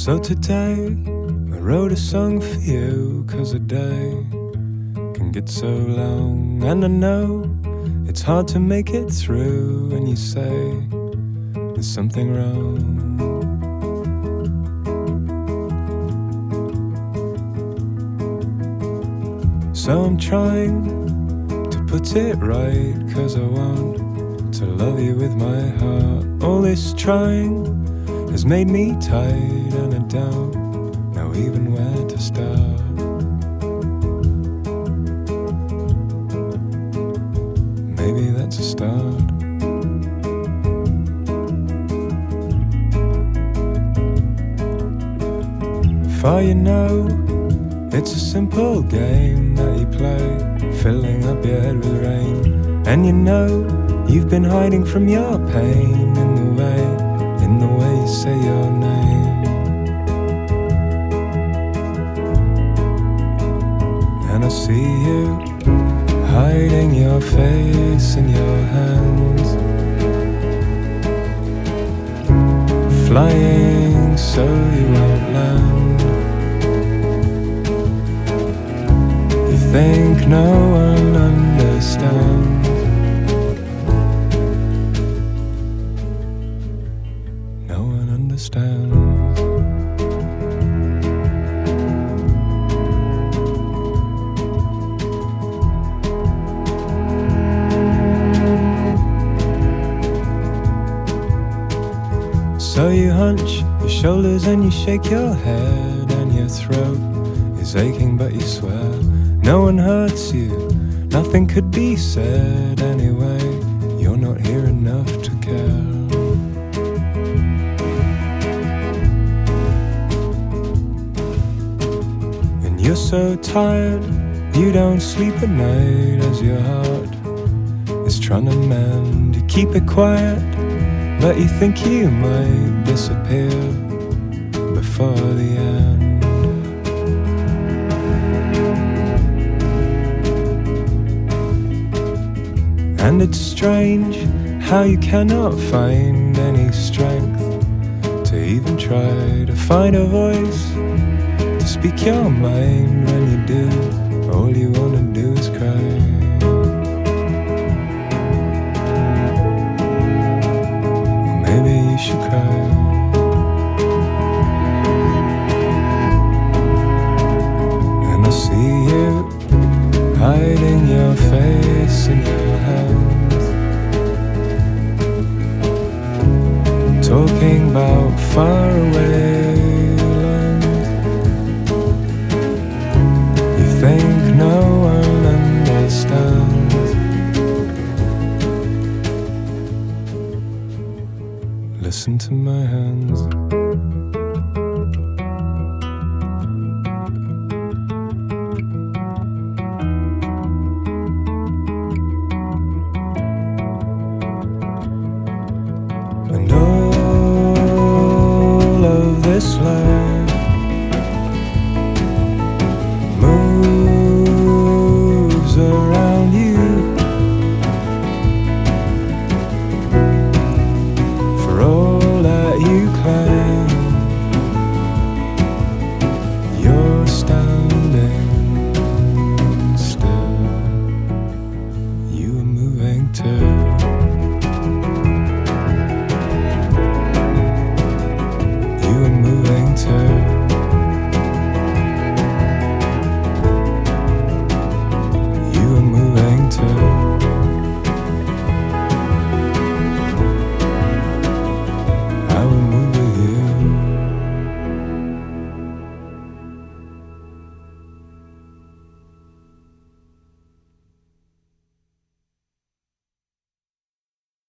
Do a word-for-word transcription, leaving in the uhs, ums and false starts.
So today I wrote a song for you, 'cause a day can get so long, and I know it's hard to make it through when you say there's something wrong. So I'm trying to put it right, 'cause I want to love you with my heart. All this trying has made me tired, and I don't know even where to start. Maybe that's a start. For you know, it's a simple game that you play, filling up your head with rain. And you know, you've been hiding from your pain in the way, in the way you say your name. And I see you hiding your face in your hands, flying so you won't land. You think no one understands. No one understands. So you hunch your shoulders and you shake your head, and your throat is aching but you swear no one hurts you, nothing could be said anyway. You're not here enough to care. And you're so tired, you don't sleep at night, as your heart is trying to mend. You keep it quiet, but you think you might disappear before the end. And it's strange how you cannot find any strength to even try to find a voice to speak your mind. When you do, all you want